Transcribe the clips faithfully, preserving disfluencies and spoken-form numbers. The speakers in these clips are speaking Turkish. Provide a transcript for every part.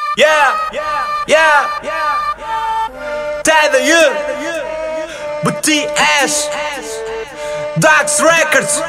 Yeah, yeah, Tether you, B T S, Dax Records.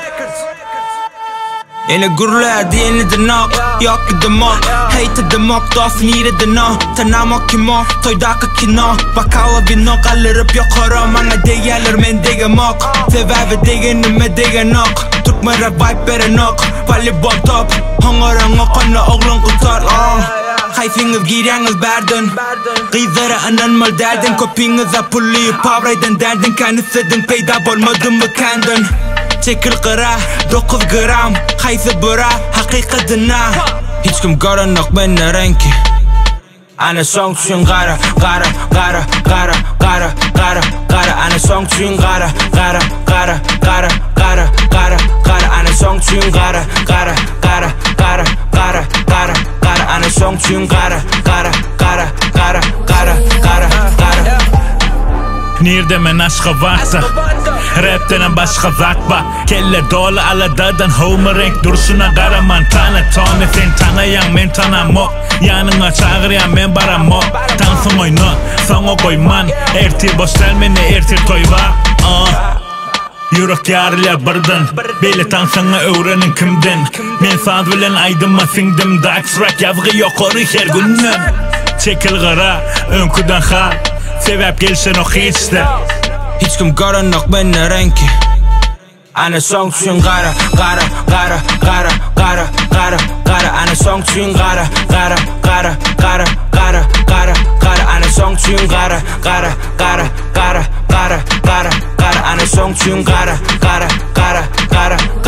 Yine gurler diyeni de nok, yok ki de mok. Hate de mok, dof nire de no. Tanamo kimo, toydaka kino. Bakava vino kaldırıp yok horom. Bana değerler men dege mok. Sebebi degenime dege nok. Türkmere vibe bere nok. Voleybol top, hongoran okonna oğlun kutar. Hayfiniz gireniz berden. Kızlara anan mal derdin. Kopinize pulli pavraydan derdin. Kanısadın peyda bolmadın mı kendin? Çekil kıra, dokuz gram. Haysi bura, hakikatına. Hiç kim gören yok benne renki. Ana song tune gara, gara, gara, gara, gara, gara, gara. Ana song tune gara, gara, gara, gara, gara, gara, gara. Ana song tune gara, gara, gara, gara, gara, gara, gara. Ana song tune gara, gara, gara, gara, gara, gara, gara. Nerede men aşka varsa Rap'ten başka zakba Kelle dolu aladadan Homer renk duruşuna karaman Tana tane sen tanayan men tanamok Yanına çağıryan men baramok Tansın oyunu sana koyman Ertir boş selmeni ertir toyva uh. Yürek yarıla birden Beli tansana öğrenin kimden Men saz bilen aydıma singdim Dax Rock yazgı yokoru her günden Çekil gara önküden hal Sebep gelsen o hiçte Hiç kim gören yok benne renki. Ana song tune gara, gara, gara, gara, gara, gara, gara. Ana song tune gara, gara, gara, gara, gara, gara, gara. Ana song tune gara, gara, gara, gara, gara, gara, gara. Ana song tune gara, gara, gara, gara,